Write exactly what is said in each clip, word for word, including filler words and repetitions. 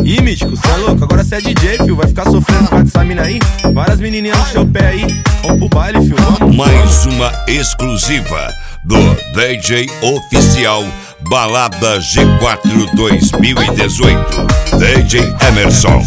Ih, Mítico, cê é louco, agora cê é D J, fio. Vai ficar sofrendo por causa dessa mina aí? Várias menininhas no seu pé aí. Vamos pro baile, fio, vamos. Mais uma exclusiva do D J oficial Balada G quatro dois mil e dezoito, D J Emerson.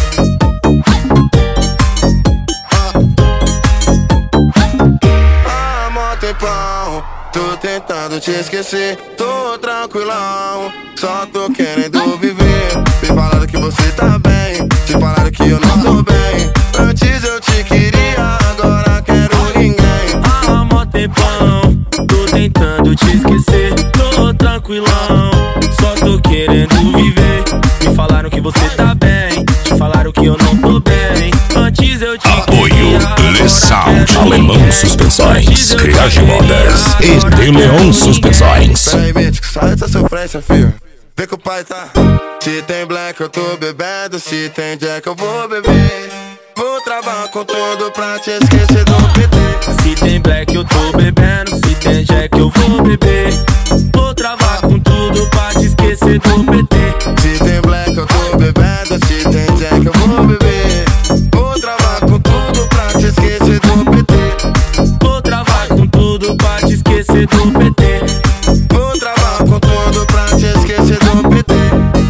Há mó tempão, tô tentando te esquecer. Tô tranquilão, só tô querendo viver. Me falaram que você tá bem, te falaram que eu não tô bem. Antes eu te queria, agora quero ninguém. Há mó tempão, tô tentando te esquecer. Tô tranquilão, só tô querendo viver. Me falaram que você tá bem, te falaram que eu não tô bem. Antes eu te Apoio Le Sound, Alemão Suspensões, Criage Modas e De Leon Suspensões. Peraí, Mítico, sai dessa sofrência, filho. Vê que o pai tá. Se tem black eu tô bebendo, se tem jack eu vou beber. Vou travar com tudo pra te esquecer do P T. Se tem black eu tô bebendo, se tem jack eu vou beber. Vou travar com tudo pra te esquecer do P T. Se tem black eu tô bebendo, se tem jack eu vou beber. Vou travar com tudo pra te esquecer do P T. Vou travar com tudo pra te esquecer do P T. Vou travar com tudo pra te esquecer do P T.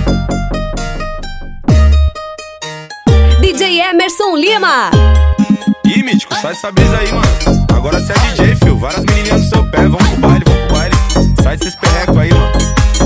D J Emerson Lima. Ih, Mítico, sai dessa brisa aí, mano. Agora cê é D J, fio. Várias menininhas no seu pé. Vamos pro baile, vamos pro baile. Sai desses perrecos aí, mano.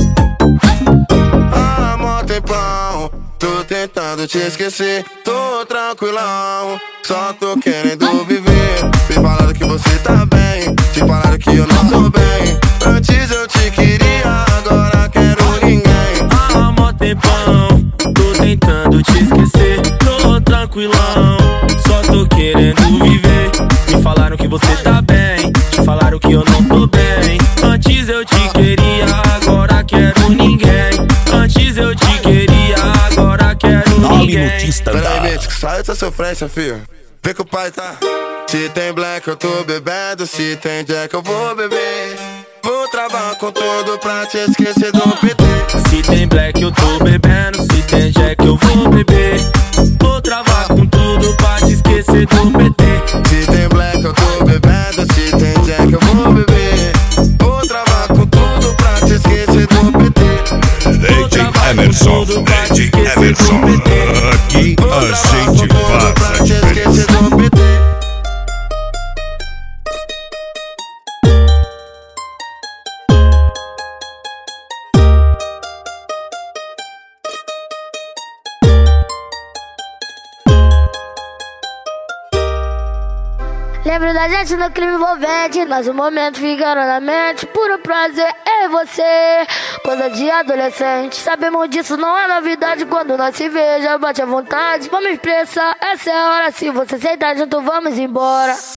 Há mó tempão, tô tentando te esquecer. Tô tranquilão, só tô querendo viver. Me falaram que você tá bem, te falaram que eu não tô bem. Antes eu te queria, agora quero ninguém. Há mó tempão, tô tentando te esquecer. Tô tranquilão, só tô querendo viver. Me falaram que você tá bem, te falaram que eu não tô bem. Antes eu te queria, agora quero ninguém. Antes eu te queria, agora quero ninguém. Peraí, Mítico, sai dessa sofrência, filho. Vê que o pai tá. Se tem black eu tô bebendo, se tem jack eu vou beber. Vou travar com tudo pra te esquecer do P T. Se tem black eu tô bebendo, se tem jack eu vou beber. Vou travar com tudo pra te esquecer do P T. Se tem black eu tô bebendo, se tem jack eu vou beber. Vou travar com tudo pra te esquecer do P T. D J Emerson, D J Emerson. Aqui a gente faz a diferença. Lembro da gente no clima envolvente, nosso momento ficaram na mente. Puro prazer, eu e você, coisa de adolescente. Sabemos disso, não é novidade. Quando nós se veja, bate à vontade. Vamos expressar, essa é a hora. Se você aceitar junto, vamos embora.